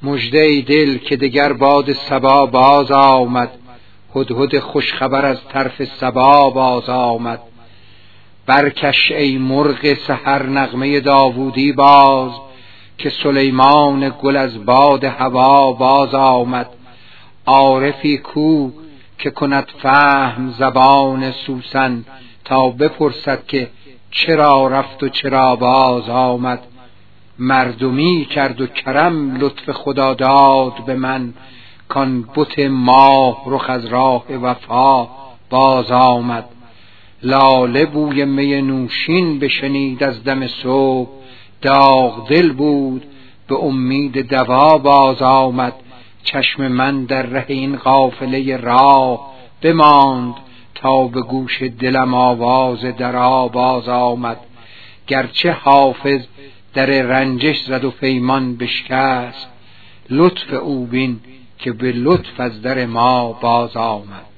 مژده ای دل که دگر باد صبا باز آمد، هدهد خوش خبر از طرف صبا باز آمد. برکش ای مرغ سحر نغمه داوودی باز، که سلیمان گل از باد هوا باز آمد. عارفی کو که کند فهم زبان سوسن، تا بپرسد که چرا رفت و چرا باز آمد. مردمی کرد و کرم لطف خدا داد به من، کان بت ماه رخ از راه وفا باز آمد. لاله بوی می نوشین بشنید از دم صبح، داغ دل بود به امید دوا باز آمد. چشم من در ره این قافله راه بماند، تا به گوش دلم آواز درا باز آمد. گرچه حافظ در رنجش زد و پیمان بشکست، لطف او بین که به لطف از در ما باز آمد.